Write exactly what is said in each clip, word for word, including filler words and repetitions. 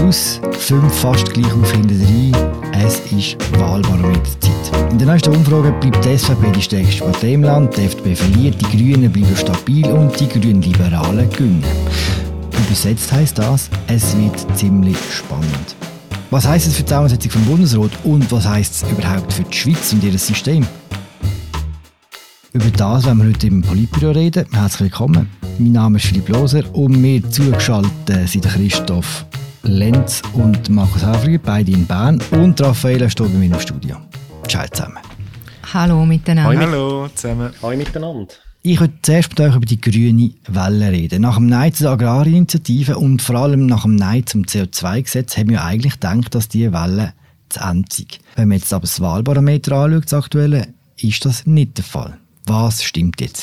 plus fünf fast gleich auf hinten rein. Es ist Wahlbarometerzeit. In der nächsten Umfrage bleibt die S V P die stärkste Partei im Land, die F D P verliert, die Grünen bleiben stabil und die Grünliberalen gewinnen. Übersetzt heisst das, es wird ziemlich spannend. Was heisst es für die Zusammensetzung vom Bundesrat und was heisst es überhaupt für die Schweiz und ihr System? Über das werden wir heute im Politbüro reden. Herzlich willkommen. Mein Name ist Philipp Loser und mir zugeschaltet sind Christoph Lenz und Markus Häfliger, beide in Bern, und Raffaella steht bei mir im Studio. Ciao zusammen. Hallo miteinander. Hallo zusammen. Hallo miteinander. Ich würde zuerst mit euch über die grüne Welle reden. Nach dem Nein zur Agrarinitiative und vor allem nach dem Nein zum C O zwei Gesetz haben wir eigentlich gedacht, dass diese Welle zu Ende ist. Wenn man jetzt aber das Wahlbarometer anschaut, das aktuelle, ist das nicht der Fall. Was stimmt jetzt?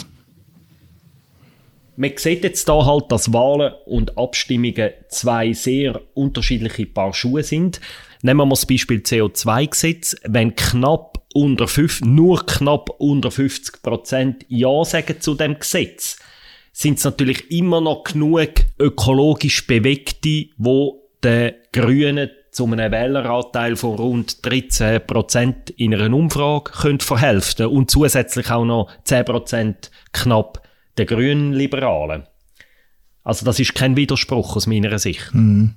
Man sieht jetzt hier halt, dass Wahlen und Abstimmungen zwei sehr unterschiedliche Paar Schuhe sind. Nehmen wir mal das Beispiel C O zwei Gesetz. Wenn knapp unter fünf, nur knapp unter fünfzig Prozent Ja sagen zu dem Gesetz, sind es natürlich immer noch genug ökologisch Bewegte, die den Grünen zu einem Wähleranteil von rund dreizehn Prozent in einer Umfrage können verhelfen und zusätzlich auch noch zehn Prozent knapp der grünen Liberalen. Also das ist kein Widerspruch aus meiner Sicht. Mhm.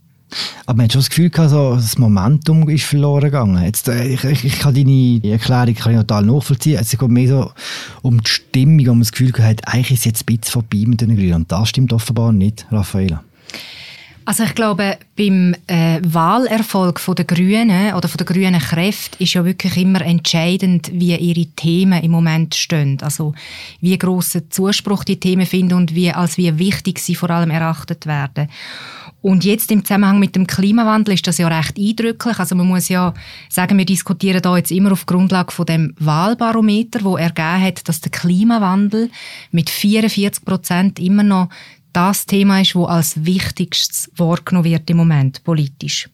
Aber man hat schon das Gefühl gehabt, so, das Momentum ist verloren gegangen. Jetzt, äh, ich, ich, ich kann deine Erklärung kann ich total nachvollziehen. Es geht mehr so um die Stimmung, wo man das Gefühl hat, eigentlich ist es jetzt ein bisschen vorbei mit den Grünen. Und das stimmt offenbar nicht, Raffaella. Also ich glaube, beim äh, Wahlerfolg von der Grünen oder von der grünen Kräfte ist ja wirklich immer entscheidend, wie ihre Themen im Moment stehen. Also wie grossen Zuspruch die Themen finden und wie, als wie wichtig sie vor allem erachtet werden. Und jetzt im Zusammenhang mit dem Klimawandel ist das ja recht eindrücklich. Also man muss ja sagen, wir diskutieren da jetzt immer auf Grundlage von dem Wahlbarometer, wo ergeben hat, dass der Klimawandel mit vierundvierzig Prozent immer noch das Thema ist, das als wichtigstes wahrgenommen wird im Moment politisch.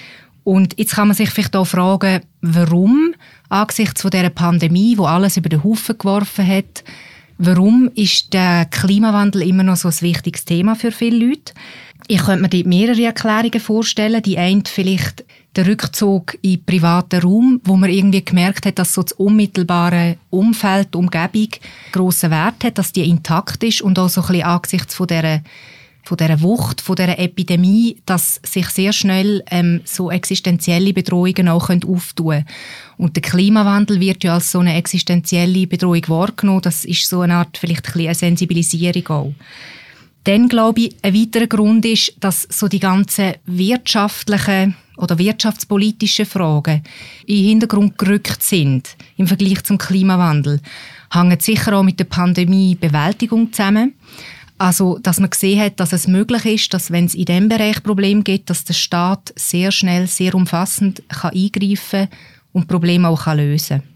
Und jetzt kann man sich vielleicht auch fragen, warum angesichts von dieser Pandemie, die alles über den Haufen geworfen hat, warum ist der Klimawandel immer noch so ein wichtiges Thema für viele Leute? Ich könnte mir dort mehrere Erklärungen vorstellen. Die eine vielleicht der Rückzug in den privaten Raum, wo man irgendwie gemerkt hat, dass so das unmittelbare Umfeld, die Umgebung grossen Wert hat, dass die intakt ist und auch so ein bisschen angesichts von dieser, von dieser Wucht, von dieser Epidemie, dass sich sehr schnell ähm, so existenzielle Bedrohungen auch auftun können. Und der Klimawandel wird ja als so eine existenzielle Bedrohung wahrgenommen. Das ist so eine Art vielleicht ein bisschen eine Sensibilisierung auch. Dann glaube ich, ein weiterer Grund ist, dass so die ganzen wirtschaftlichen oder wirtschaftspolitischen Fragen in den Hintergrund gerückt sind im Vergleich zum Klimawandel. Hängt sicher auch mit der Pandemie-Bewältigung zusammen. Also, dass man gesehen hat, dass es möglich ist, dass wenn es in diesem Bereich Probleme gibt, dass der Staat sehr schnell, sehr umfassend kann eingreifen und Probleme auch kann lösen kann.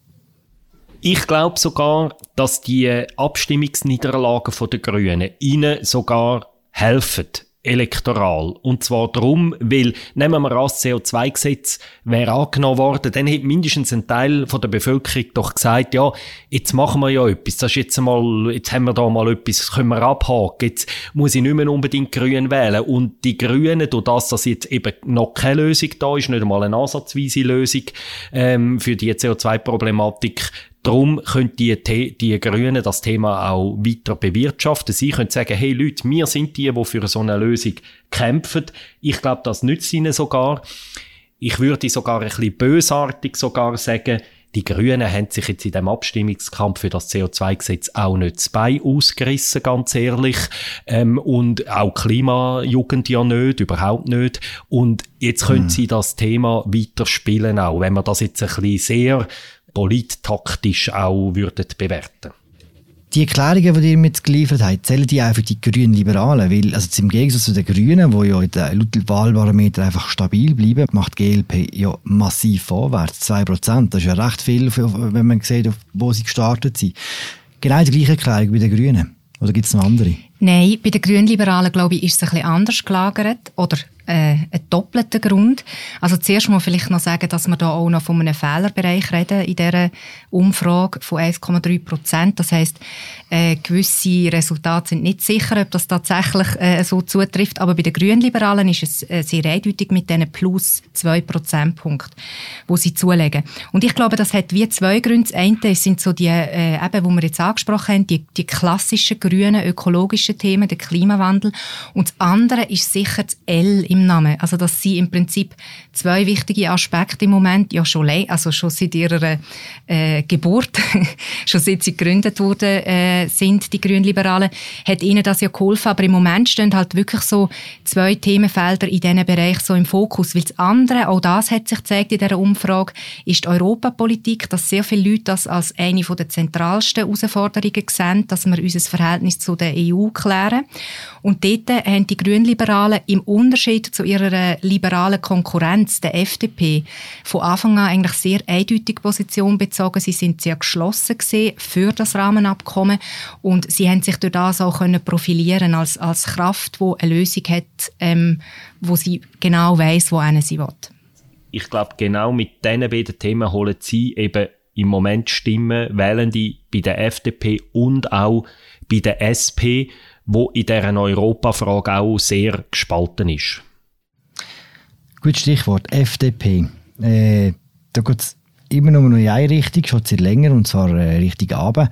Ich glaube sogar, dass die Abstimmungsniederlagen der Grünen ihnen sogar helfen, elektoral. Und zwar darum, weil, nehmen wir an, das C O zwei Gesetz wäre angenommen worden, dann hätte mindestens ein Teil von der Bevölkerung doch gesagt, ja, jetzt machen wir ja etwas, das ist jetzt mal, jetzt haben wir da mal etwas, das können wir abhaken, jetzt muss ich nicht mehr unbedingt Grün wählen. Und die Grünen, durch das, dass jetzt eben noch keine Lösung da ist, nicht einmal eine ansatzweise Lösung ähm, für die C O zwei Problematik, darum können die, die Grünen das Thema auch weiter bewirtschaften. Sie können sagen, hey Leute, wir sind die, die für so eine Lösung kämpfen. Ich glaube, das nützt ihnen sogar. Ich würde sogar ein bisschen bösartig sogar sagen, die Grünen haben sich jetzt in dem Abstimmungskampf für das C O zwei Gesetz auch nicht das Bein ausgerissen, ganz ehrlich. Ähm, und auch Klimajugend ja nicht, überhaupt nicht. Und jetzt können mhm. sie das Thema weiterspielen auch, wenn man das jetzt ein bisschen sehr polittaktisch auch würden bewerten. Die Erklärungen, die ihr mir jetzt geliefert habt, zählen die auch für die grünen Liberalen? Weil, also im Gegensatz zu den Grünen, die ja in den laut Wahlbarometer einfach stabil bleiben, macht die G L P ja massiv vorwärts. zwei Prozent, das ist ja recht viel, wenn man sieht, wo sie gestartet sind. Genau die gleiche Erklärung wie die Grünen. Oder gibt es noch andere? Nein, bei den Grünliberalen, glaube ich, ist es ein bisschen anders gelagert oder äh, ein doppelter Grund. Also zuerst mal vielleicht noch sagen, dass wir da auch noch von einem Fehlerbereich reden in dieser Umfrage von eins Komma drei Prozent. Das heisst, äh, gewisse Resultate sind nicht sicher, ob das tatsächlich äh, so zutrifft. Aber bei den Grünliberalen ist es äh, sehr eindeutig mit diesen plus zwei Prozentpunkten, die sie zulegen. Und ich glaube, das hat wie zwei Gründe. Das eine sind so die, äh, eben, die wir jetzt angesprochen haben, die, die klassischen grünen, ökologischen Themen, der Klimawandel. Und das andere ist sicher das L im Namen. Also, dass sie im Prinzip zwei wichtige Aspekte im Moment, ja schon, also schon seit ihrer äh, Geburt, schon seit sie gegründet wurden, äh, sind die Grünliberalen, hat ihnen das ja geholfen. Aber im Moment stehen halt wirklich so zwei Themenfelder in diesem Bereich so im Fokus. Weil das andere, auch das hat sich gezeigt in dieser Umfrage, ist die Europapolitik, dass sehr viele Leute das als eine der zentralsten Herausforderungen sehen, dass wir unser Verhältnis zu der E U klären. Und dort haben die Grünliberalen im Unterschied zu ihrer liberalen Konkurrenz, der F D P, von Anfang an eigentlich sehr eindeutig Position bezogen. Sie sind sehr geschlossen gewesen für das Rahmenabkommen und sie haben sich durch das auch können profilieren als, als Kraft, die eine Lösung hat, ähm, wo sie genau weiss, wohin sie will. Ich glaube, genau mit diesen beiden Themen holen sie eben im Moment Stimmen, Wählende bei der F D P und auch bei der S P, wo in dieser Europafrage auch sehr gespalten ist. Gut Stichwort, F D P. Äh, da geht es immer nur noch in eine Richtung, schon sehr länger, und zwar äh, Richtung runter.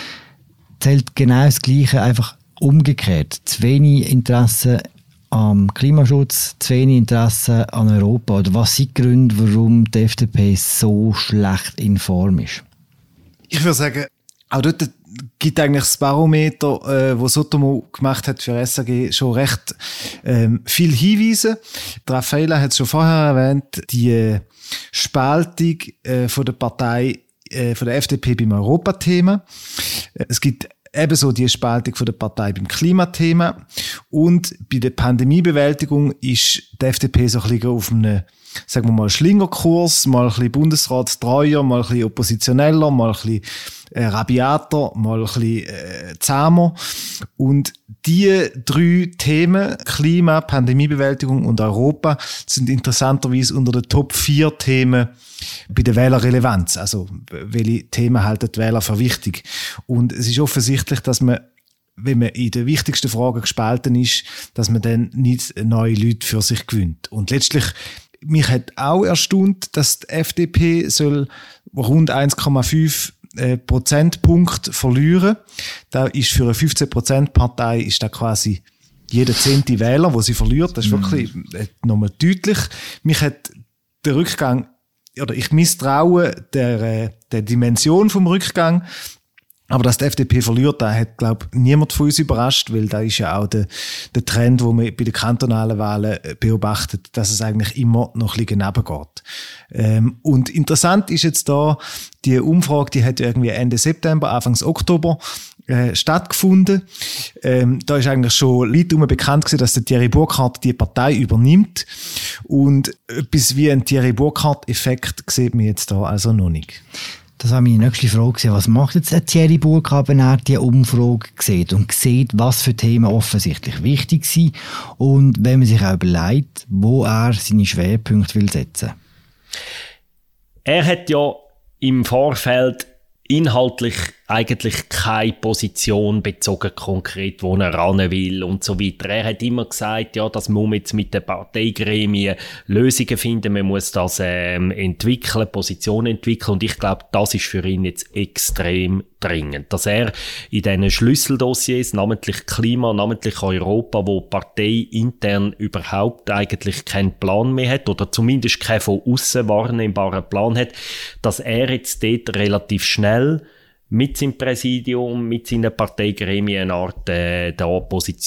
Zählt genau das Gleiche, einfach umgekehrt. Zu wenig Interesse am Klimaschutz, zu wenig Interesse an Europa. Oder was sind die Gründe, warum die F D P so schlecht in Form ist? Ich würde sagen, auch dort gibt eigentlich das Barometer, äh, wo Sotomo gemacht hat für S A G, schon recht ähm, viel Hinweise. Raffaella hat es schon vorher erwähnt, die äh, Spaltung äh, von der Partei, äh, von der F D P beim Europathema. Es gibt ebenso die Spaltung von der Partei beim Klimathema. Und bei der Pandemiebewältigung ist die F D P so ein bisschen auf einem, sagen wir mal, Schlingerkurs, mal ein bisschen Bundesratstreuer, mal ein bisschen oppositioneller, mal ein bisschen äh, rabiater, mal ein bisschen äh, zahmer. Und die drei Themen, Klima, Pandemiebewältigung und Europa, sind interessanterweise unter den Top vier Themen bei der Wählerrelevanz. Also, welche Themen halten die Wähler für wichtig? Und es ist offensichtlich, dass man, wenn man in den wichtigsten Fragen gespalten ist, dass man dann nicht neue Leute für sich gewinnt. Und letztlich, mich hat auch erstaunt, dass die F D P soll rund eins Komma fünf Prozentpunkt verlieren. Da ist für eine fünfzehn Prozent Partei ist da quasi jeder zehnte Wähler, wo sie verliert. Das ist mm. wirklich nochmal deutlich. Mich hat der Rückgang, oder ich misstraue der, der Dimension vom Rückgang. Aber dass die F D P verliert, da hat, glaube ich, niemand von uns überrascht, weil da ist ja auch der, der Trend, den man bei den kantonalen Wahlen beobachtet, dass es eigentlich immer noch ein bisschen daneben geht. Ähm, und interessant ist jetzt da, die Umfrage, die hat irgendwie Ende September, Anfang Oktober äh, stattgefunden. Ähm, da ist eigentlich schon Leute bekannt gewesen, dass der Thierry Burkhardt die Partei übernimmt. Und etwas wie ein Thierry Burkhardt-Effekt sieht man jetzt da also noch nicht. Das war meine nächste Frage. Was macht jetzt Thierry Burkhardt, wenn er diese Umfrage sieht und sieht, was für Themen offensichtlich wichtig sind und wenn man sich auch überlegt, wo er seine Schwerpunkte will setzen? Er hat ja im Vorfeld inhaltlich eigentlich keine Position bezogen konkret, wo er ran will und so weiter. Er hat immer gesagt, ja, das muss man jetzt mit den Parteigremien Lösungen finden, man muss das ähm, entwickeln, Positionen entwickeln, und ich glaube, das ist für ihn jetzt extrem dringend, dass er in diesen Schlüsseldossiers, namentlich Klima, namentlich Europa, wo die Partei intern überhaupt eigentlich keinen Plan mehr hat oder zumindest keinen von aussen wahrnehmbaren Plan hat, dass er jetzt dort relativ schnell mit seinem Präsidium, mit seinen Parteigremien eine Art äh, der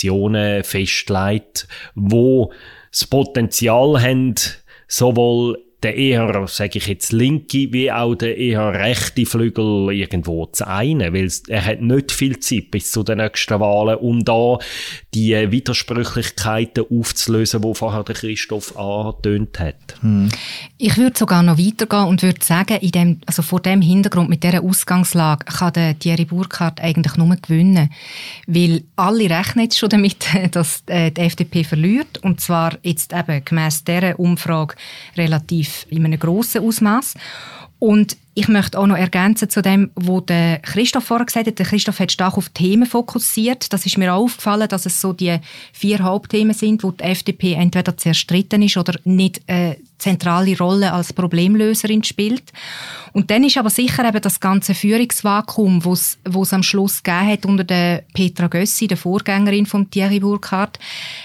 Positionen festlegt, wo das Potenzial haben, sowohl der eher, sage ich jetzt, linke, wie auch der eher rechte Flügel irgendwo zu einen, weil er hat nicht viel Zeit bis zu den nächsten Wahlen, um da die Widersprüchlichkeiten aufzulösen, die vorher der Christoph angetönt hat. Hm. Ich würde sogar noch weitergehen und würde sagen, in dem, also vor dem Hintergrund, mit dieser Ausgangslage, kann der Thierry Burkhardt eigentlich nur gewinnen. Weil alle rechnen jetzt schon damit, dass die F D P verliert. Und zwar jetzt eben gemäss dieser Umfrage relativ in einem grossen Ausmaß. Und ich möchte auch noch ergänzen zu dem, was der Christoph vorher gesagt hat. Der Christoph hat stark auf Themen fokussiert. Das ist mir auch aufgefallen, dass es so die vier Hauptthemen sind, wo die F D P entweder zerstritten ist oder nicht eine zentrale Rolle als Problemlöserin spielt. Und dann ist aber sicher eben das ganze Führungsvakuum, das es am Schluss gegeben hat unter der Petra Gössi, der Vorgängerin von Thierry Burkhardt.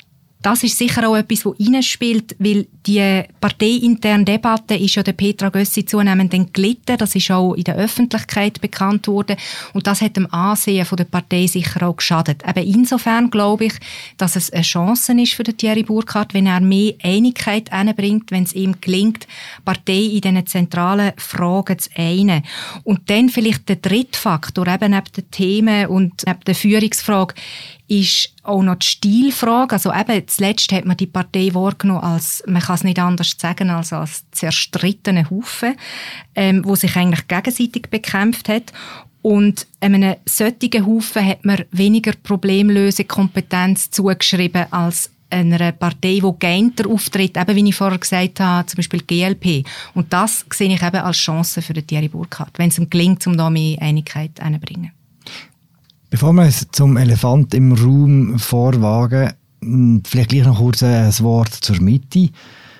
Das ist sicher auch etwas, das reinspielt, weil die parteiinterne Debatte ist ja der Petra Gössi zunehmend entglitten. Das ist auch in der Öffentlichkeit bekannt worden. Und das hat dem Ansehen von der Partei sicher auch geschadet. Eben insofern glaube ich, dass es eine Chance ist für den Thierry Burkhardt, wenn er mehr Einigkeit hinbringt, wenn es ihm gelingt, die Partei in diesen zentralen Fragen zu einen. Und dann vielleicht der dritte Faktor, eben neben den Themen und neben der Führungsfrage, ist auch noch die Stilfrage. Also eben, zuletzt hat man die Partei wahrgenommen als, man kann es nicht anders sagen, als als zerstrittene Haufen, ähm, wo sich eigentlich gegenseitig bekämpft hat. Und einem solchen Haufen hat man weniger Problemlösekompetenz zugeschrieben als einer Partei, die geeinter auftritt, eben wie ich vorher gesagt habe, zum Beispiel die G L P. Und das sehe ich eben als Chance für den Thierry Burkhardt, wenn es ihm gelingt, um da mehr Einigkeit reinzubringen. Bevor wir uns zum Elefant im Raum vorwagen, vielleicht gleich noch kurz ein Wort zur Mitte.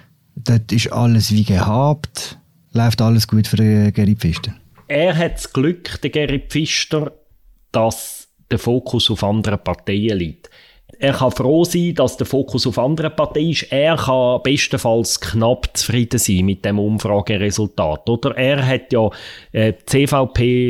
Dort ist alles wie gehabt. Läuft alles gut für den Gerrit Pfister? Er hat das Glück, der Gerrit Pfister, dass der Fokus auf anderen Parteien liegt. Er kann froh sein, dass der Fokus auf anderen Parteien ist. Er kann bestenfalls knapp zufrieden sein mit dem Umfrageresultat. Oder? Er hat ja äh, C V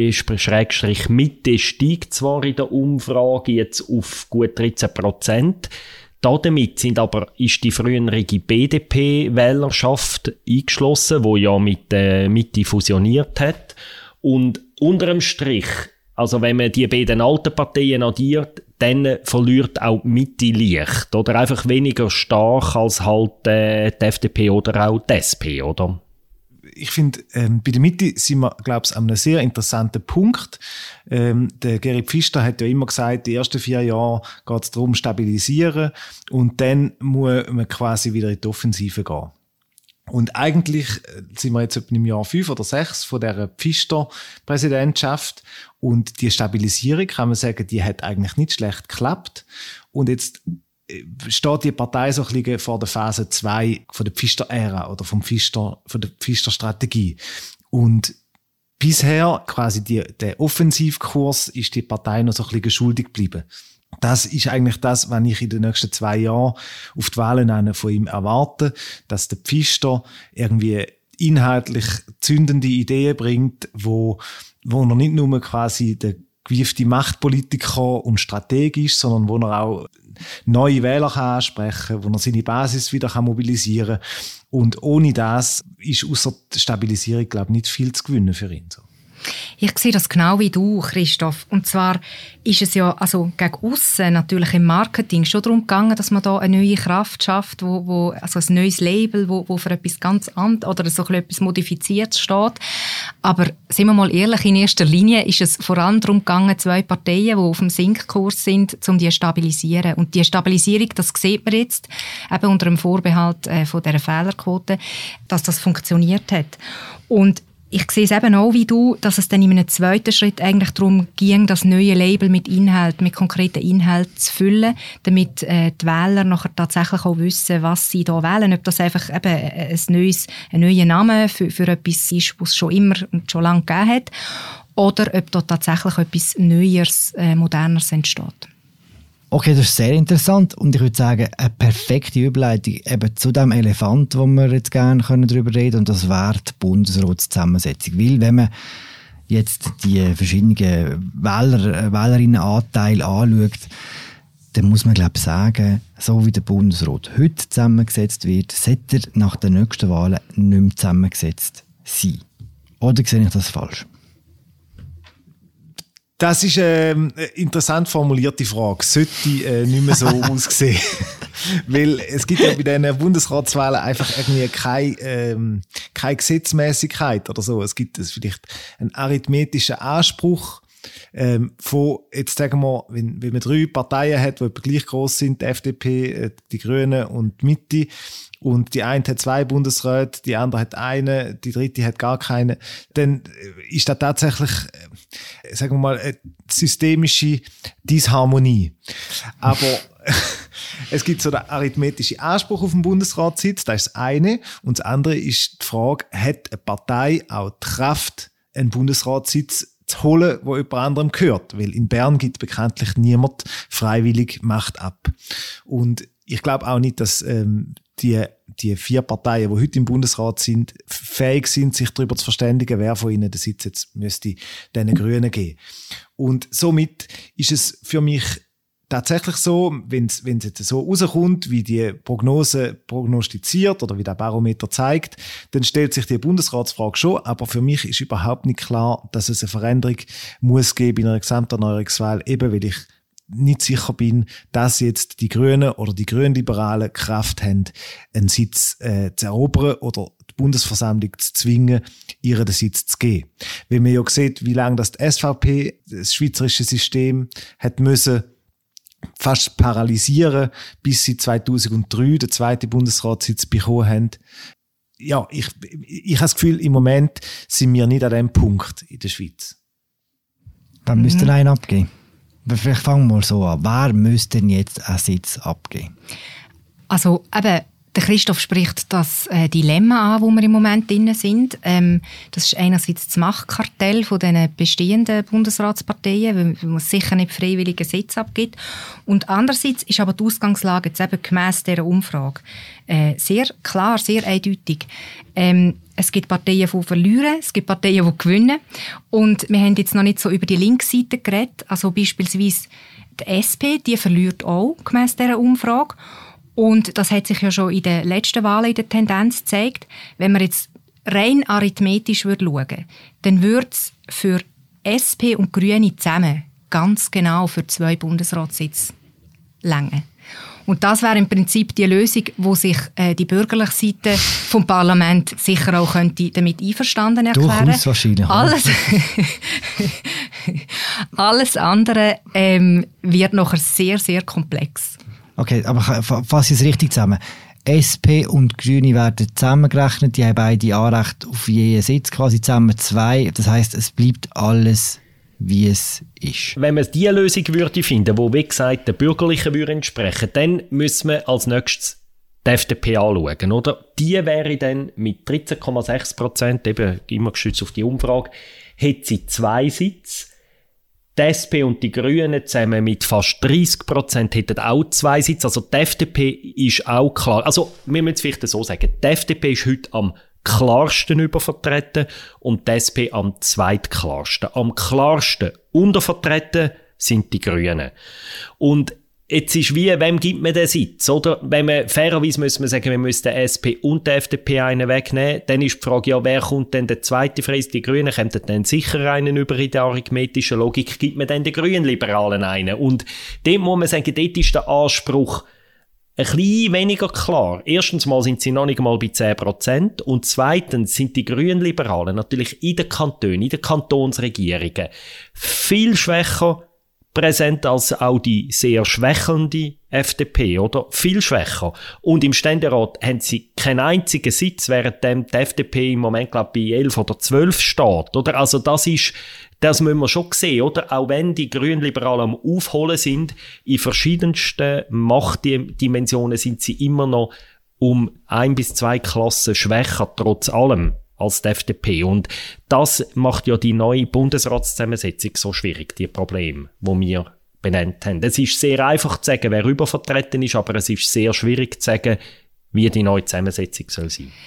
P-Mitte steigt zwar in der Umfrage jetzt auf gut dreizehn Prozent. Damit sind aber, ist die frühere B D P-Wählerschaft eingeschlossen, die ja mit der äh, Mitte fusioniert hat. Und unterm Strich, also wenn man die beiden alten Parteien addiert, dann verliert auch die Mitte leicht. Oder einfach weniger stark als halt äh, die F D P oder auch die S P, oder? Ich finde, ähm, bei der Mitte sind wir, glaube ich, an einem sehr interessanten Punkt. Ähm, der Gerrit Pfister hat ja immer gesagt, die ersten vier Jahre geht es darum, stabilisieren und dann muss man quasi wieder in die Offensive gehen. Und eigentlich sind wir jetzt etwa im Jahr fünf oder sechs von dieser Pfister-Präsidentschaft. Und die Stabilisierung, kann man sagen, die hat eigentlich nicht schlecht geklappt. Und jetzt steht die Partei so ein bisschen vor der Phase zwei von der Pfister-Ära oder vom Pfister, von der Pfister-Strategie. Und bisher, quasi die, der Offensivkurs, ist die Partei noch so ein bisschen schuldig geblieben. Das ist eigentlich das, was ich in den nächsten zwei Jahren auf die Wahlen von ihm erwarte, dass der Pfister irgendwie inhaltlich zündende Ideen bringt, wo, wo er nicht nur quasi der gewiefte Machtpolitiker und Stratege ist, sondern wo er auch neue Wähler kann ansprechen, wo er seine Basis wieder kann mobilisieren kann. Und ohne das ist außer der Stabilisierung, glaube ich, nicht viel zu gewinnen für ihn. So. Ich sehe das genau wie du, Christoph. Und zwar ist es ja also gegen aussen natürlich im Marketing schon darum gegangen, dass man da eine neue Kraft schafft, wo, wo, also ein neues Label, wo, wo für etwas ganz anderes oder so etwas Modifiziertes steht. Aber sind wir mal ehrlich, in erster Linie ist es vor allem darum gegangen, zwei Parteien, die auf dem Sinkkurs sind, um die zu stabilisieren. Und die Stabilisierung, das sieht man jetzt, eben unter dem Vorbehalt äh, von dieser Fehlerquote, dass das funktioniert hat. Und ich sehe es eben auch wie du, dass es dann in einem zweiten Schritt eigentlich darum ging, das neue Label mit Inhalt, mit konkreten Inhalten zu füllen, damit äh, die Wähler nachher tatsächlich auch wissen, was sie da wählen. Ob das einfach eben ein, neues, ein neuer Name für, für etwas ist, was es schon immer und schon lange gegeben hat, oder ob da tatsächlich etwas Neues, äh, Moderneres entsteht. Okay, das ist sehr interessant und ich würde sagen, eine perfekte Überleitung eben zu dem Elefant, wo wir jetzt gerne darüber reden können, und das wäre die Bundesratszusammensetzung. Weil wenn man jetzt die verschiedenen Wähler, Wählerinnenanteile anschaut, dann muss man glaube sagen, so wie der Bundesrat heute zusammengesetzt wird, sollte er nach den nächsten Wahlen nicht mehr zusammengesetzt sein. Oder sehe ich das falsch? Das ist eine interessant formulierte Frage. Sollte äh, nicht mehr so aussehen. Weil es gibt ja bei diesen Bundesratswahlen einfach irgendwie keine, ähm, keine Gesetzmäßigkeit oder so. Es gibt es vielleicht einen arithmetischen Anspruch ähm, von, jetzt sagen wir, wenn, wenn man drei Parteien hat, die etwa gleich gross sind, die F D P, die Grünen und die Mitte, und die eine hat zwei Bundesräte, die andere hat eine, die dritte hat gar keine, dann ist das tatsächlich, sagen wir mal, eine systemische Disharmonie. Aber es gibt so den arithmetischen Anspruch auf den Bundesratssitz, das ist das eine. Und das andere ist die Frage, hat eine Partei auch die Kraft, einen Bundesratssitz zu holen, wo jemand anderem gehört? Weil in Bern gibt bekanntlich niemand freiwillig Macht ab. Und ich glaube auch nicht, dass ähm, die, die vier Parteien, die heute im Bundesrat sind, fähig sind, sich darüber zu verständigen, wer von ihnen den Sitz jetzt müsste den Grünen geben. Und somit ist es für mich tatsächlich so, wenn es jetzt so rauskommt, wie die Prognose prognostiziert oder wie der Barometer zeigt, dann stellt sich die Bundesratsfrage schon, aber für mich ist überhaupt nicht klar, dass es eine Veränderung muss geben in einer Gesamterneuerungswahl, eben weil ich nicht sicher bin, dass jetzt die Grünen oder die Grünliberalen Kraft haben, einen Sitz äh, zu erobern oder die Bundesversammlung zu zwingen, ihren den Sitz zu geben. Wenn man ja sieht, wie lange das die S V P, das schweizerische System, hat müssen fast paralysieren, bis sie zweitausenddrei den zweiten Bundesratssitz bekommen haben. Ja, ich, ich habe das Gefühl, im Moment sind wir nicht an dem Punkt in der Schweiz. Wann mhm. müsste einen abgeben? Vielleicht fangen wir mal so an. Wer müsste denn jetzt einen Sitz abgeben? Also eben, der Christoph spricht das äh, Dilemma an, wo wir im Moment drin sind. Ähm, das ist einerseits das Machtkartell von den bestehenden Bundesratsparteien, weil man sicher nicht freiwillige Sitz abgibt. Und andererseits ist aber die Ausgangslage jetzt eben gemäss dieser Umfrage äh, sehr klar, sehr eindeutig. Ähm, es gibt Parteien, die verlieren, es gibt Parteien, die gewinnen. Und wir haben jetzt noch nicht so über die Linksseite geredet. Also beispielsweise die S P, die verliert auch gemäss dieser Umfrage. Und das hat sich ja schon in den letzten Wahlen in der Tendenz gezeigt. Wenn man jetzt rein arithmetisch schauen würde, dann würde es für S P und Grüne zusammen ganz genau für zwei Bundesratssitze reichen. Und das wäre im Prinzip die Lösung, wo sich äh, die bürgerliche Seite vom Parlament sicher auch könnte damit einverstanden erklären. Durchaus wahrscheinlich. Alles, alles andere ähm, wird nachher sehr, sehr komplex. Okay, aber fasse ich es richtig zusammen. S P und Grüne werden zusammengerechnet, die haben beide Anrecht auf jeden Sitz, quasi zusammen zwei. Das heisst, es bleibt alles, wie es ist. Wenn man diese Lösung würde finden, die, wie gesagt, der Bürgerlichen würde entsprechen, dann müssen wir als nächstes die F D P anschauen, oder? Die wäre dann mit dreizehn Komma sechs Prozent, eben immer gestützt auf die Umfrage, hätte sie zwei Sitze. Die S P und die Grünen zusammen mit fast dreissig Prozent hätten auch zwei Sitze. Also die F D P ist auch klar. Also wir müssen es vielleicht so sagen, die F D P ist heute am klarsten übervertreten und die S P am zweitklarsten. Am klarsten untervertreten sind die Grünen. Und jetzt ist wie, wem gibt man den Sitz, oder? Wenn man, fairerweise müssen wir sagen, wir müssen der S P und der F D P einen wegnehmen, dann ist die Frage, ja, wer kommt denn der zweite Preis? Die Grünen kommen dann sicher einen über in der arithmetischen Logik, gibt man dann den Grünliberalen einen? Und dem muss man sagen, dort ist der Anspruch ein bisschen weniger klar. Erstens mal sind sie noch nicht mal bei zehn Prozent und zweitens sind die Grünliberalen natürlich in den Kantonen, in den Kantonsregierungen viel schwächer präsent als auch die sehr schwächelnde F D P, oder? Viel schwächer. Und im Ständerat haben sie keinen einzigen Sitz, während die F D P im Moment, glaube ich, bei elf oder zwölf steht, oder? Also das ist, das müssen wir schon sehen, oder? Auch wenn die Grünliberalen am Aufholen sind, in verschiedensten Machtdimensionen sind sie immer noch um ein bis zwei Klassen schwächer, trotz allem, als die F D P. Und das macht ja die neue Bundesratszusammensetzung so schwierig, die Probleme, die wir benannt haben. Es ist sehr einfach zu sagen, wer übervertreten ist, aber es ist sehr schwierig zu sagen, wie die neue Zusammensetzung soll sein.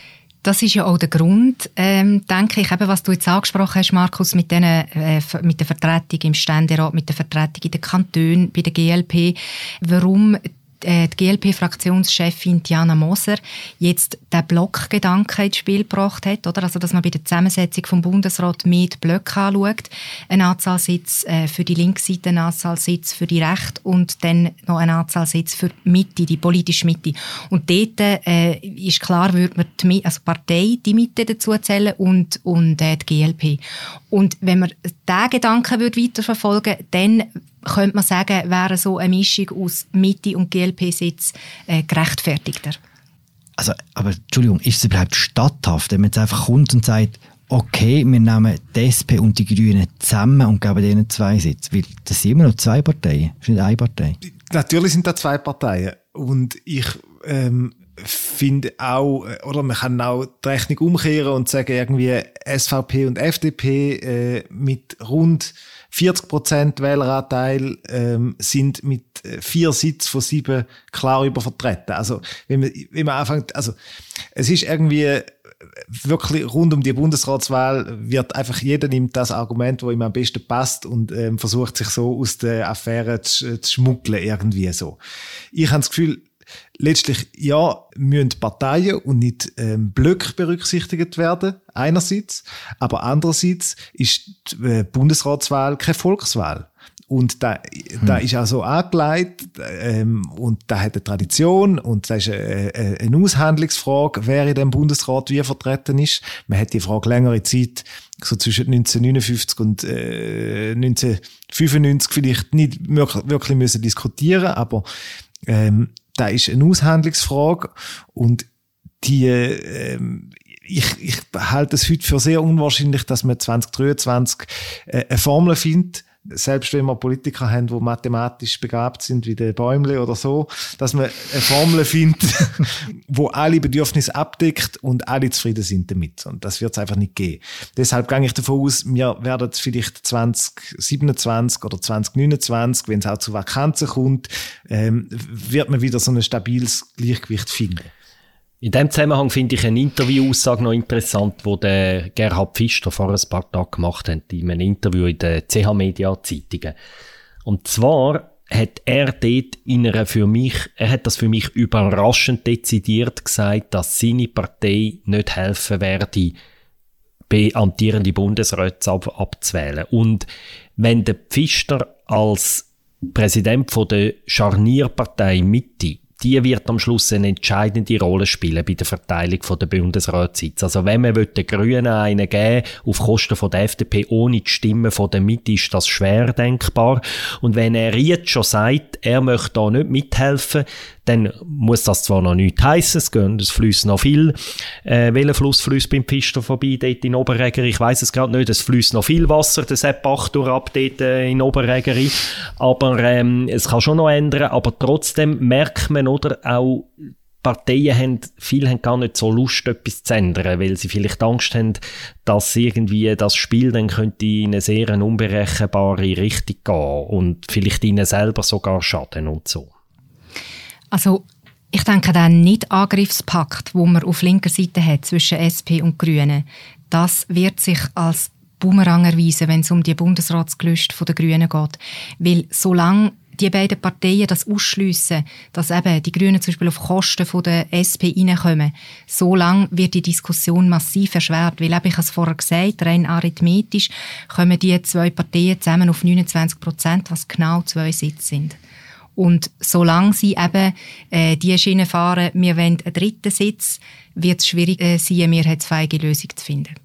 das ist ja auch der Grund, ähm, denke ich, eben, was du jetzt angesprochen hast, Markus, mit, den, äh, mit der Vertretung im Ständerat, mit der Vertretung in den Kantonen, bei der G L P, warum die G L P-Fraktionschefin Diana Moser jetzt den Blockgedanken ins Spiel gebracht hat, oder? Also, dass man bei der Zusammensetzung vom Bundesrat mehr die Blöcke anschaut. Eine Anzahl Sitz äh, für die linke Seite, eine Anzahl Sitz für die rechte und dann noch eine Anzahl Sitz für die Mitte, die politische Mitte. Und dort äh, ist klar, würde man die, also die Partei, die Mitte dazu zählen und, und äh, die G L P. Und wenn man diesen Gedanken würde weiterverfolgen würde, dann könnte man sagen, wäre so eine Mischung aus Mitte- und G L P-Sitz äh, gerechtfertigter. Also, aber Entschuldigung, ist es überhaupt statthaft, wenn man jetzt einfach kommt und sagt, okay, wir nehmen die S P und die Grünen zusammen und geben denen zwei Sitze? Weil das sind immer noch zwei Parteien, das ist nicht eine Partei. Natürlich sind das zwei Parteien. Und ich ähm, finde auch, oder man kann auch die Rechnung umkehren und sagen, irgendwie S V P und F D P äh, mit rund vierzig Prozent Wähleranteil ähm, sind mit vier Sitzen von sieben klar übervertreten. Also, wenn man, wenn man anfängt, also, es ist irgendwie wirklich rund um die Bundesratswahl wird einfach jeder nimmt das Argument, das ihm am besten passt und ähm, versucht sich so aus der Affäre zu, zu schmuggeln irgendwie so. Ich habe das Gefühl, letztlich, ja, müssen Parteien und nicht ähm, Blöcke berücksichtigt werden, einerseits, aber andererseits ist die äh, Bundesratswahl keine Volkswahl. Und da, hm. da ist auch so angelegt, ähm, und da hat eine Tradition und da ist eine, eine Aushandlungsfrage, wer in dem Bundesrat wie vertreten ist. Man hat die Frage längere Zeit, so zwischen neunzehnhundertneunundfünfzig und äh, neunzehnhundertfünfundneunzig vielleicht nicht wirklich, wirklich müssen diskutieren, aber ähm, da ist eine Aushandlungsfrage und die, ähm, ich, ich halte es heute für sehr unwahrscheinlich, dass man zwanzig dreiundzwanzig äh, eine Formel findet, selbst wenn wir Politiker haben, die mathematisch begabt sind, wie der Bäumle oder so, dass man eine Formel findet, wo alle Bedürfnisse abdeckt und alle zufrieden sind damit. Und das wird es einfach nicht geben. Deshalb gehe ich davon aus, wir werden vielleicht zwanzig siebenundzwanzig oder zwanzig neunundzwanzig, wenn es auch zu Vakanzen kommt, ähm, wird man wieder so ein stabiles Gleichgewicht finden. In diesem Zusammenhang finde ich eine Interview-Aussage noch interessant, die der Gerhard Pfister vor ein paar Tagen gemacht hat, in einem Interview in der C H-Media-Zeitungen. Und zwar hat er dort in einer für mich, er hat das für mich überraschend dezidiert gesagt, dass seine Partei nicht helfen werde, amtierende Bundesräte ab, abzuwählen. Und wenn der Pfister als Präsident von der Scharnierpartei Mitte, die wird am Schluss eine entscheidende Rolle spielen bei der Verteilung der Bundesratssitze. Also wenn man den Grünen einen geben auf Kosten von der F D P ohne die Stimmen von der Mitte, ist das schwer denkbar. Und wenn er jetzt schon sagt, er möchte da nicht mithelfen, dann muss das zwar noch nichts heissen, es gehen, es fließt noch viel. Äh, welcher Fluss fließt beim Pfister vorbei, dort in Oberregeri? Ich weiss es gerade nicht, es fließt noch viel Wasser, der Sepp Achtur ab dort äh, in Oberregeri. Aber ähm, es kann schon noch ändern, aber trotzdem merkt man, oder, auch Parteien haben, viele haben gar nicht so Lust, etwas zu ändern, weil sie vielleicht Angst haben, dass irgendwie das Spiel dann könnte in eine sehr unberechenbare Richtung gehen und vielleicht ihnen selber sogar schaden und so. Also, ich denke, der Nicht-Angriffspakt, den man auf linker Seite hat zwischen S P und Grünen, das wird sich als Bumerang erweisen, wenn es um die Bundesratsgelüste der Grünen geht. Weil solange die beiden Parteien das ausschliessen, dass eben die Grünen zum Beispiel auf Kosten von der S P reinkommen, so lange wird die Diskussion massiv erschwert. Weil, eben, ich habe es vorher gesagt, rein arithmetisch kommen die zwei Parteien zusammen auf neunundzwanzig Prozent, was genau zwei Sitze sind. Und solange sie eben äh, die Schiene fahren, wir wollen einen dritten Sitz, wird es schwierig äh, sein, eine mehrheitsfähige Lösung zu finden.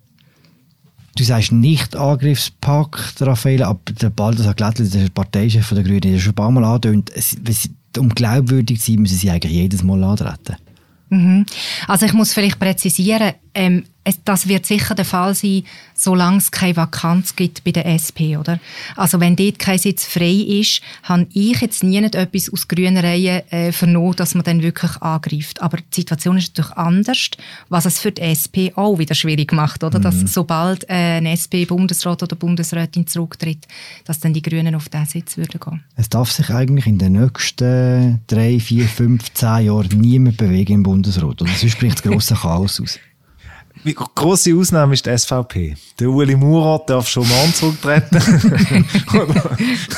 Du sagst nicht Angriffspakt, Raffaele, aber der Balthasar Glättli, der Parteichef der Grünen, der schon ein paar Mal angetönt, um glaubwürdig zu sein, müssen sie eigentlich jedes Mal antreten. Mhm. Also ich muss vielleicht präzisieren, ähm, es, das wird sicher der Fall sein, solange es keine Vakanz gibt bei der S P, oder? Also wenn dort kein Sitz frei ist, habe ich jetzt nie nicht etwas aus grünen Reihen äh, vernommen, dass man dann wirklich angreift. Aber die Situation ist natürlich anders, was es für die S P auch wieder schwierig macht, oder? Mhm. Dass sobald äh, ein S P-Bundesrat oder Bundesrätin zurücktritt, dass dann die Grünen auf diesen Sitz würden gehen. Es darf sich eigentlich in den nächsten drei, vier, fünf, zehn Jahren niemand bewegen im Bundesrat, oder? Sonst bricht das grosse Chaos aus. Die grosse Ausnahme ist die S V P. Der Ueli Maurer darf schon morgen zurücktreten. oder,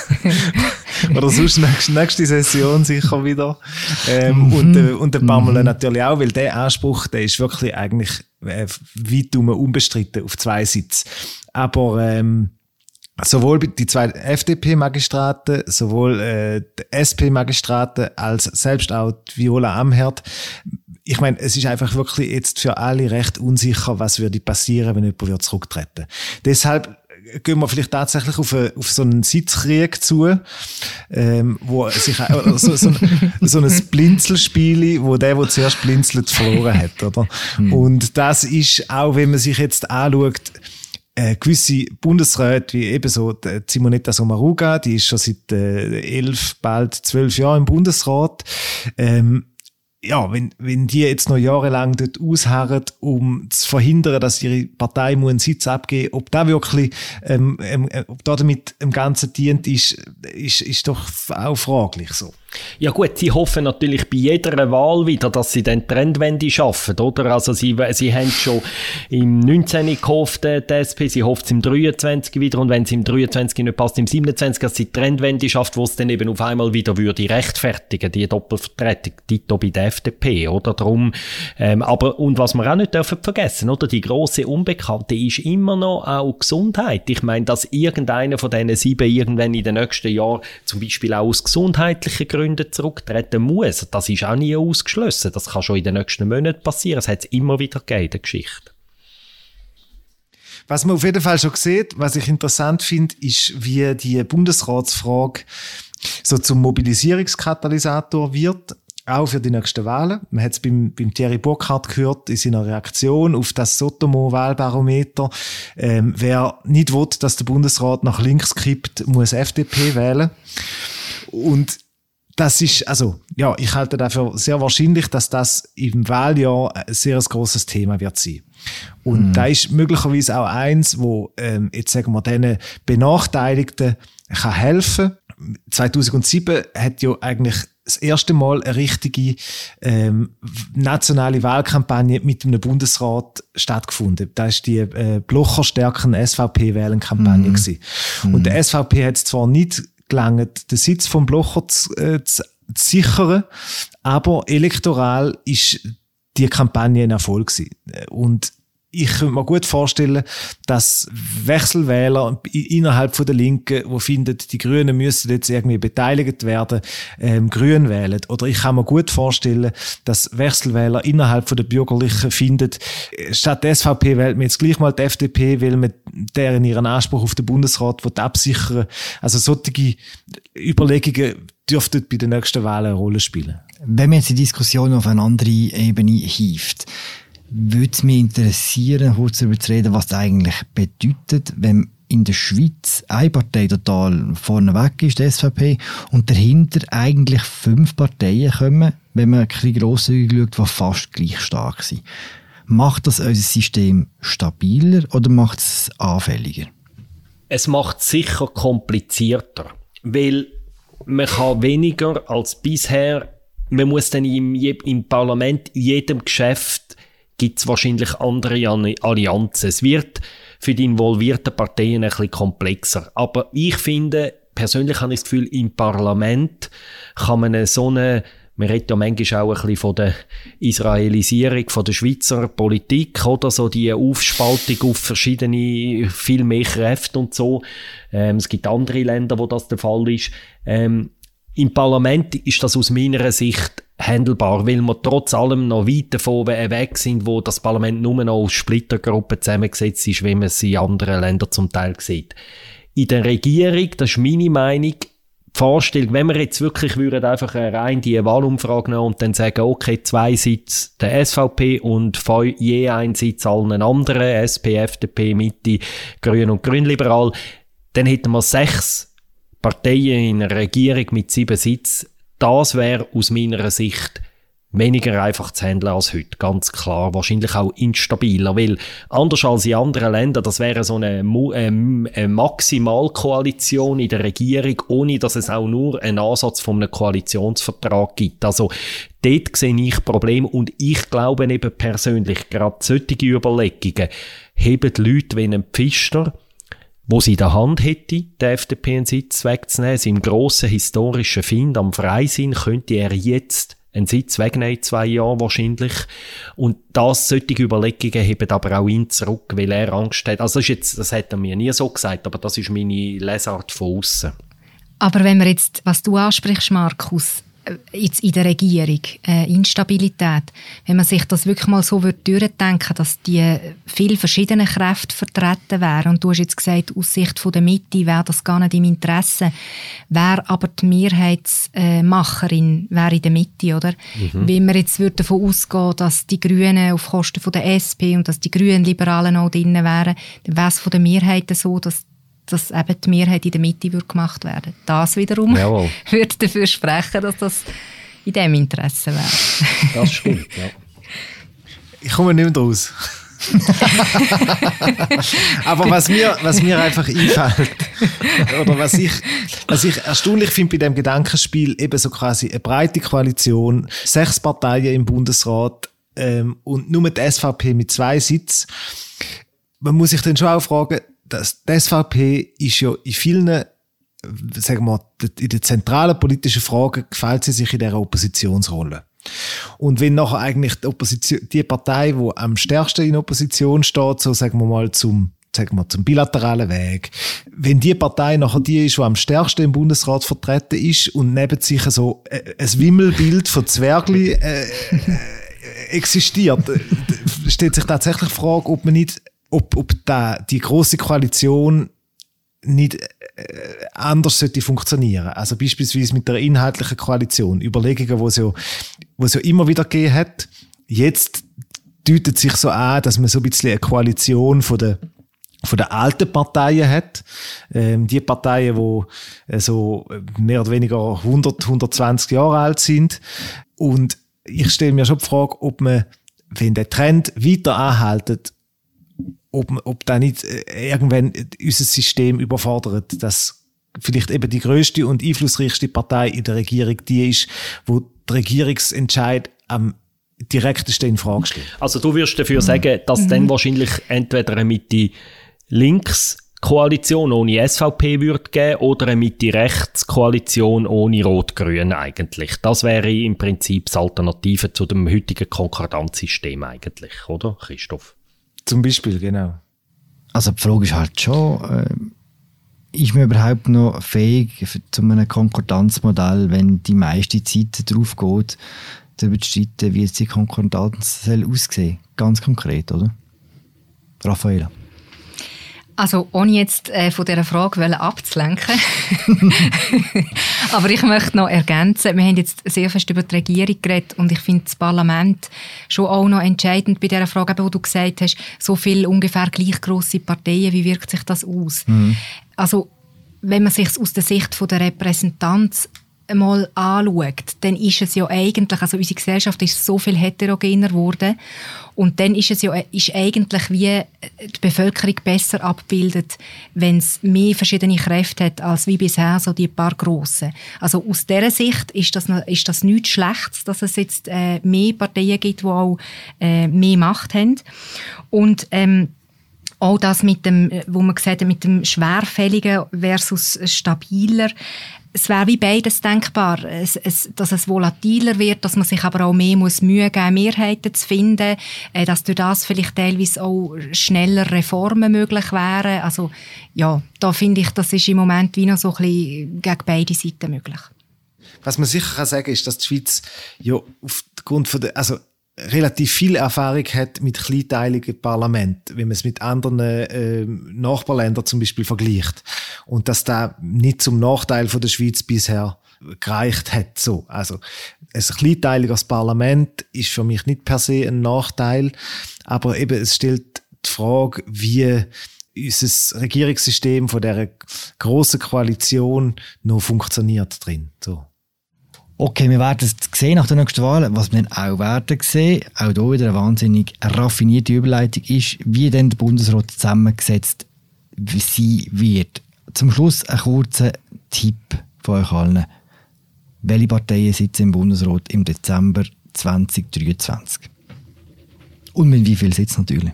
oder sonst nächste, nächste Session sicher wieder. Ähm, mhm. Und, äh, und der Pamela mhm. natürlich auch, weil der Anspruch, der ist wirklich eigentlich äh, weit um unbestritten auf zwei Sitze. Aber ähm, sowohl die zwei F D P-Magistraten, sowohl äh, die S P-Magistraten als selbst auch die Viola Amherd. Ich meine, es ist einfach wirklich jetzt für alle recht unsicher, was würde passieren, wenn jemand zurücktreten würde. Deshalb gehen wir vielleicht tatsächlich auf, eine, auf so einen Sitzkrieg zu, ähm, wo sich oder so, so, ein, so ein Blinzelspiel, wo der, der zuerst blinzelt, verloren hat, oder? Mhm. Und das ist auch, wenn man sich jetzt anschaut, Äh, gewisse Bundesräte, wie eben so die Simonetta Sommaruga, die ist schon seit äh, elf, bald zwölf Jahren im Bundesrat. Ähm, ja, wenn, wenn die jetzt noch jahrelang dort ausharren, um zu verhindern, dass ihre Partei einen Sitz abgeben muss, ob da wirklich, ähm, ähm, ob da damit im Ganzen dient, ist, ist, ist doch auch fraglich so. Ja gut, sie hoffen natürlich bei jeder Wahl wieder, dass sie den Trendwende schaffen, oder? Also sie, sie haben schon im neunzehn gehofft, die S P, sie hofft es im dreiundzwanzig wieder, und wenn es im dreiundzwanzig nicht passt, im siebenundzwanzig, dass sie die Trendwende schafft, wo es dann eben auf einmal wieder würde rechtfertigen, die Doppelvertretung, dito bei der F D P, oder? Darum, ähm, aber, und was wir auch nicht dürfen vergessen, oder? Die grosse Unbekannte ist immer noch auch Gesundheit. Ich meine, dass irgendeiner von diesen sieben irgendwann in den nächsten Jahren zum Beispiel auch aus gesundheitlichen Gründen zurücktreten muss. Das ist auch nie ausgeschlossen. Das kann schon in den nächsten Monaten passieren. Es hat es immer wieder gegeben in der Geschichte. Was man auf jeden Fall schon sieht, was ich interessant finde, ist, wie die Bundesratsfrage so zum Mobilisierungskatalysator wird, auch für die nächsten Wahlen. Man hat es beim, beim Thierry Burkhardt gehört in seiner Reaktion auf das Sotomo-Wahlbarometer. Ähm, wer nicht will, dass der Bundesrat nach links kippt, muss F D P wählen. Und das ist, also, ja, ich halte dafür sehr wahrscheinlich, dass das im Wahljahr ein sehr grosses Thema wird sein. Und mhm. da ist möglicherweise auch eins, wo, ähm, jetzt sagen wir, diesen Benachteiligten kann helfen. zweitausendsieben hat ja eigentlich das erste Mal eine richtige ähm, nationale Wahlkampagne mit einem Bundesrat stattgefunden. Da ist die äh, Blocher stärken S V P-Wählenkampagne mhm. gewesen. Mhm. Und der S V P hat zwar nicht gelangt, den Sitz vom Blocher zu, äh, zu, zu sichern, aber elektoral ist die Kampagne ein Erfolg gewesen. Und ich könnte mir gut vorstellen, dass Wechselwähler innerhalb von der Linken, die finden, die Grünen müssen jetzt irgendwie beteiligt werden, ähm, Grün wählen. Oder ich kann mir gut vorstellen, dass Wechselwähler innerhalb von der Bürgerlichen finden, statt der S V P wählt man jetzt gleich mal die F D P, weil man deren ihren Anspruch auf den Bundesrat absichern will. Also solche Überlegungen dürften bei den nächsten Wahlen eine Rolle spielen. Wenn man jetzt die Diskussion auf eine andere Ebene hieft, würde es mich interessieren, kurz darüber zu reden, was das eigentlich bedeutet, wenn in der Schweiz eine Partei total vorneweg ist, die S V P, und dahinter eigentlich fünf Parteien kommen, wenn man ein bisschen grosszügig schaut, die fast gleich stark sind. Macht das unser System stabiler oder macht es anfälliger? Es macht es sicher komplizierter, weil man kann weniger als bisher, man muss dann im, im Parlament in jedem Geschäft gibt es wahrscheinlich andere Allianzen. Es wird für die involvierten Parteien ein bisschen komplexer. Aber ich finde, persönlich habe ich das Gefühl, im Parlament kann man so eine, man redet ja manchmal auch ein bisschen von der Israelisierung von der Schweizer Politik, oder so die Aufspaltung auf verschiedene, viel mehr Kräfte und so. Ähm, es gibt andere Länder, wo das der Fall ist. Ähm, Im Parlament ist das aus meiner Sicht handelbar, weil wir trotz allem noch weit davon weg sind, wo das Parlament nur noch aus Splittergruppen zusammengesetzt ist, wie man es in anderen Ländern zum Teil sieht. In der Regierung, das ist meine Meinung, die Vorstellung, wenn wir jetzt wirklich würden einfach rein die Wahlumfrage nehmen und dann sagen, okay, zwei Sitze der S V P und je ein Sitz allen anderen, S P, F D P, Mitte, Grün und Grünliberal, dann hätten wir sechs Parteien in einer Regierung mit sieben Sitzen. Das wäre aus meiner Sicht weniger einfach zu handeln als heute, ganz klar. Wahrscheinlich auch instabiler, weil anders als in anderen Ländern, das wäre so eine, ähm, eine Maximalkoalition in der Regierung, ohne dass es auch nur einen Ansatz von einem Koalitionsvertrag gibt. Also dort sehe ich Probleme und ich glaube eben persönlich, gerade solche Überlegungen heben die Leute wie einen Pfister, wo sie in der Hand hätte, der F D P einen Sitz wegzunehmen. Seinem grossen historischen Find am Freisinn könnte er jetzt einen Sitz wegnehmen, in zwei Jahren wahrscheinlich. Und das, solche Überlegungen heben aber auch ihn zurück, weil er Angst hat. Also das, ist jetzt, das hat er mir nie so gesagt, aber das ist meine Lesart von aussen. Aber wenn wir jetzt, was du ansprichst, Markus, jetzt in der Regierung, äh, Instabilität, wenn man sich das wirklich mal so durchdenken, dass die viele verschiedene Kräfte vertreten wären, und du hast jetzt gesagt, aus Sicht von der Mitte wäre das gar nicht im Interesse, wäre aber die Mehrheitsmacherin äh, wäre in der Mitte, oder? Mhm. Wenn wir jetzt davon ausgehen, dass die Grünen auf Kosten von der S P und dass die Grünen Liberalen auch drin wären, dann wäre es von der Mehrheit so, dass dass eben die Mehrheit in der Mitte würde gemacht werden. Das wiederum Jawohl. würde dafür sprechen, dass das in diesem Interesse wäre. Das stimmt, ja. Ich komme nicht mehr raus. Aber was mir, was mir einfach einfällt, oder was ich, was ich erstaunlich finde bei dem Gedankenspiel, eben so quasi eine breite Koalition, sechs Parteien im Bundesrat ähm, und nur die S V P mit zwei Sitzen. Man muss sich dann schon auch fragen, dass die S V P ist ja in vielen, sagen wir mal, in den zentralen politischen Fragen gefällt sie sich in dieser Oppositionsrolle. Und wenn nachher eigentlich die Opposition, die Partei, die am stärksten in Opposition steht, so sagen wir mal zum, sagen wir, zum bilateralen Weg, wenn die Partei nachher die ist, die am stärksten im Bundesrat vertreten ist und neben sich so ein Wimmelbild von Zwergli äh, existiert, stellt sich tatsächlich die Frage, ob man nicht ob, ob da die grosse Koalition nicht äh, anders sollte funktionieren. Also beispielsweise mit der inhaltlichen Koalition. Überlegungen, die es ja, wo es ja immer wieder gegeben hat. Jetzt deutet sich so an, dass man so ein bisschen eine Koalition von der von den alten Parteien hat. Ähm, die Parteien, die äh, so mehr oder weniger hundert, hundertzwanzig Jahre alt sind. Und ich stelle mir schon die Frage, ob man, wenn der Trend weiter anhält, ob, ob da nicht irgendwann unser System überfordert, dass vielleicht eben die grösste und einflussreichste Partei in der Regierung die ist, wo der Regierungsentscheid am direktesten in Frage steht. Also du würdest dafür sagen, dass mhm. dann wahrscheinlich entweder eine Mitte-Links-Koalition ohne S V P würde geben oder eine Mitte-Rechts-Koalition ohne Rot-Grün eigentlich. Das wäre im Prinzip das Alternative zu dem heutigen Konkordanzsystem eigentlich, oder Christoph? Zum Beispiel, genau. Also die Frage ist halt schon, äh, ist man überhaupt noch fähig für, zu einem Konkordanzmodell, wenn die meiste Zeit darauf geht, darüber zu streiten, wie jetzt die Konkordanz soll aussehen? Ganz konkret, oder? Raffaella. Also ohne jetzt äh, von dieser Frage abzulenken. Aber ich möchte noch ergänzen, wir haben jetzt sehr fest über die Regierung geredet und ich finde das Parlament schon auch noch entscheidend bei dieser Frage, wo du gesagt hast, so viele ungefähr gleich grosse Parteien, wie wirkt sich das aus? Mhm. Also wenn man sich es aus der Sicht von der Repräsentanz mal anschaut, dann ist es ja eigentlich, also unsere Gesellschaft ist so viel heterogener geworden und dann ist es ja ist eigentlich wie die Bevölkerung besser abbildet, wenn es mehr verschiedene Kräfte hat, als wie bisher so die paar grossen. Also aus dieser Sicht ist das, ist das nichts Schlechtes, dass es jetzt äh, mehr Parteien gibt, die auch äh, mehr Macht haben. Und ähm, auch das mit dem, wo man gesagt hat, mit dem Schwerfälligen versus stabiler. Es wäre wie beides denkbar, es, es, dass es volatiler wird, dass man sich aber auch mehr muss Mühe geben muss, Mehrheiten zu finden, äh, dass durch das vielleicht teilweise auch schneller Reformen möglich wären. Also ja, da finde ich, das ist im Moment wie noch so ein bisschen gegen beide Seiten möglich. Was man sicher kann sagen, ist, dass die Schweiz ja aufgrund von der, also relativ viel Erfahrung hat mit kleinteiligen Parlamenten, wenn man es mit anderen äh, Nachbarländern zum Beispiel vergleicht. Und dass da nicht zum Nachteil von der Schweiz bisher gereicht hat. So. Also, ein kleinteiliges Parlament ist für mich nicht per se ein Nachteil, aber eben, es stellt die Frage, wie unser Regierungssystem von dieser grossen Koalition noch funktioniert drin. So. Okay, wir werden es sehen nach der nächsten Wahl. Was wir dann auch werden sehen, auch hier wieder eine wahnsinnig raffinierte Überleitung ist, wie dann der Bundesrat zusammengesetzt sein wird. Zum Schluss ein kurzer Tipp von euch allen. Welche Parteien sitzen im Bundesrat im Dezember zwanzig dreiundzwanzig? Und mit wie viel Sitzen natürlich?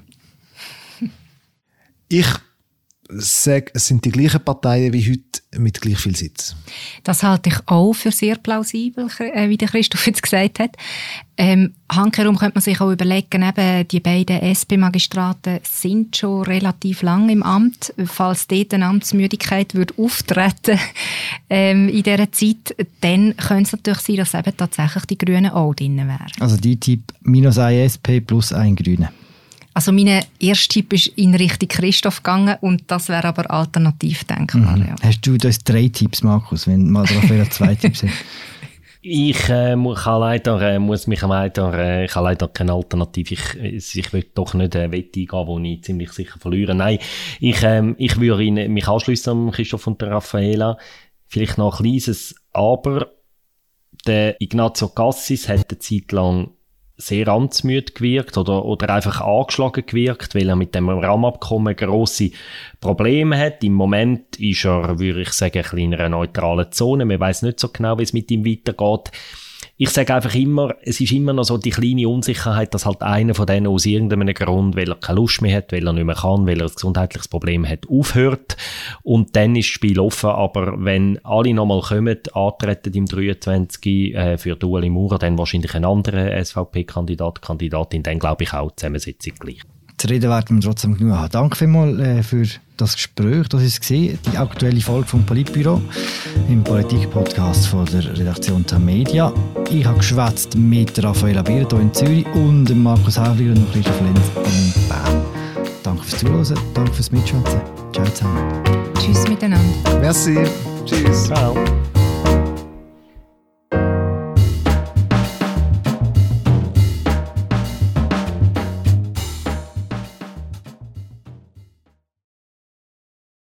Ich sage, es sind die gleichen Parteien wie heute mit gleich viel Sitz. Das halte ich auch für sehr plausibel, wie der Christoph jetzt gesagt hat. Ähm, handkehrum könnte man sich auch überlegen, eben, die beiden S P-Magistraten sind schon relativ lang im Amt. Falls dort eine Amtsmüdigkeit würde auftreten ähm, in dieser Zeit, dann könnte es natürlich sein, dass eben tatsächlich die Grünen auch drin wären. Also die Tipp minus ein S P plus ein Grüne. Also mein erster Tipp ist in Richtung Christoph gegangen und das wäre aber alternativ denkbar. Mhm. Ja. Hast du das drei Tipps, Markus, wenn mal Raffaella zwei Tipps hat? Ich äh, muss, kann leider, äh, muss mich leider, äh, ich habe leider keine Alternative. Ich, ich will doch nicht eine Wette eingehen, wo ich ziemlich sicher verliere. Nein, ich, ähm, ich würde ihn, mich anschliessen an Christoph und der Raffaella. Vielleicht noch ein kleines Aber. Der Ignazio Cassis hat eine Zeit lang sehr amtsmüde gewirkt oder, oder einfach angeschlagen gewirkt, weil er mit dem Rahmenabkommen grosse Probleme hat. Im Moment ist er, würde ich sagen, ein bisschen in einer neutralen Zone. Man weiss nicht so genau, wie es mit ihm weitergeht. Ich sage einfach immer, es ist immer noch so die kleine Unsicherheit, dass halt einer von denen aus irgendeinem Grund, weil er keine Lust mehr hat, weil er nicht mehr kann, weil er ein gesundheitliches Problem hat, aufhört. Und dann ist das Spiel offen. Aber wenn alle nochmal kommen, antreten im dreiundzwanzig äh, für Ueli Maurer, dann wahrscheinlich ein anderer S V P-Kandidat, Kandidatin, dann glaube ich auch die Zusammensetzung gleich. Zu reden werden wir trotzdem genug haben. Danke vielmals äh, für das Gespräch. Das ist die aktuelle Folge vom Politbüro im Politik-Podcast von der Redaktion Tamedia. Ich habe geschwätzt mit Raffaella Behrer hier in Zürich und Markus Häfliger und Christoph Lenz in Bern. Danke fürs Zuhören, danke fürs Mitschwätzen. Ciao zusammen. Tschüss miteinander. Merci. Tschüss. Ciao.